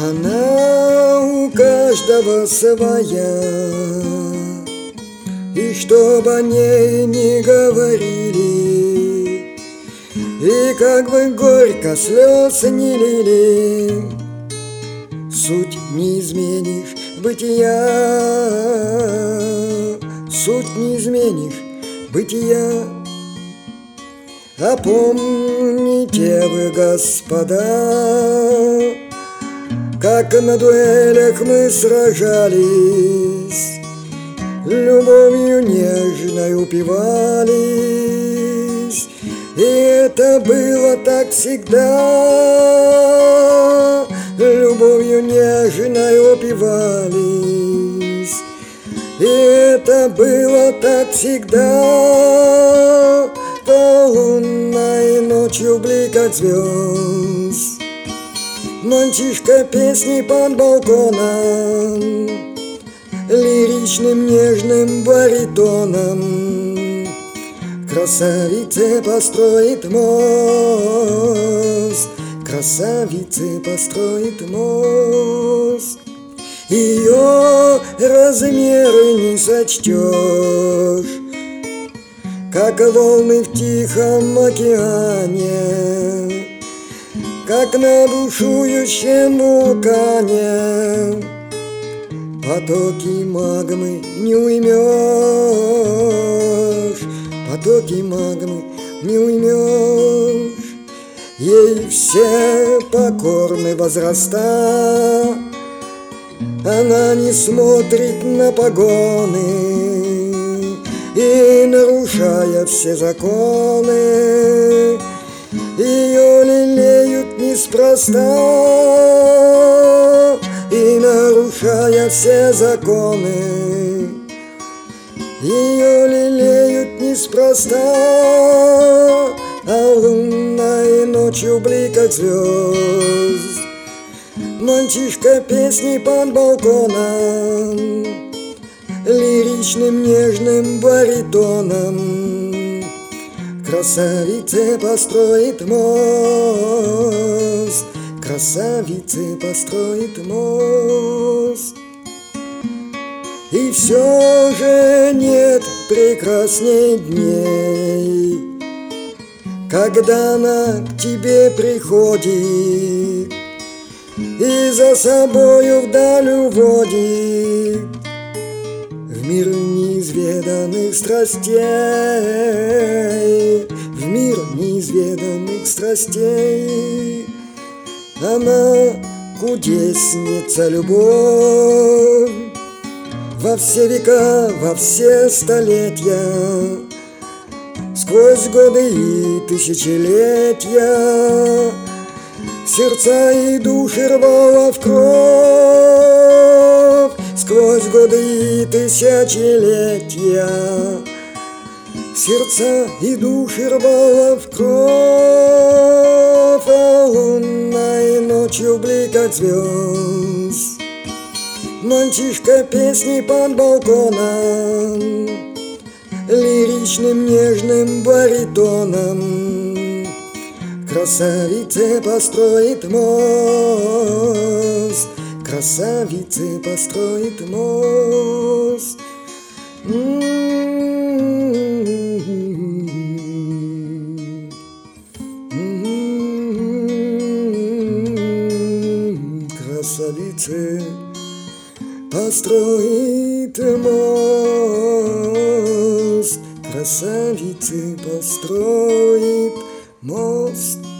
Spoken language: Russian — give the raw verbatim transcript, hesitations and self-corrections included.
Она у каждого своя, и чтоб о ней не говорили, и как бы горько слез не лили, суть не изменишь бытия, суть не изменишь бытия. А помните вы, господа, как на дуэлях мы сражались, любовью нежной упивались, и это было так всегда, любовью нежной упивались, и это было так всегда, по лунной ночью в бликах звезд. Мальчишка песни под балконом, лиричным нежным баритоном, красавице построит мост, красавице построит мост. Ее размеры не сочтешь, как волны в тихом океане, как на бушующем вулкане. Потоки магмы не уймешь, потоки магмы не уймешь. Ей все покорны возраста, она не смотрит на погоны, и, нарушая все законы, ее лелеют неспроста, и, нарушая все законы, ее лелеют неспроста, а лунной ночью в бликах звезд. Мальчишка песни под балконом, лиричным нежным баритоном, красавице построит мост, красавице построит мост. И все же нет прекрасней дней, когда она к тебе приходит и за собою вдаль уводит в мир неизведанных страстей, в мир неизведанных страстей. Она кудесница любовь, во все века, во все столетия, сквозь годы и тысячелетия, сердца и души рвала в кровь, сквозь годы и тысячелетия, сердца и души рвала в кровь, а лунной ночью в бликах звезд. Мальчишка песни под балконом, лиричным нежным баритоном, красавице построит мост, красавице построит мост. Красавице построит мост, красавице построит мост.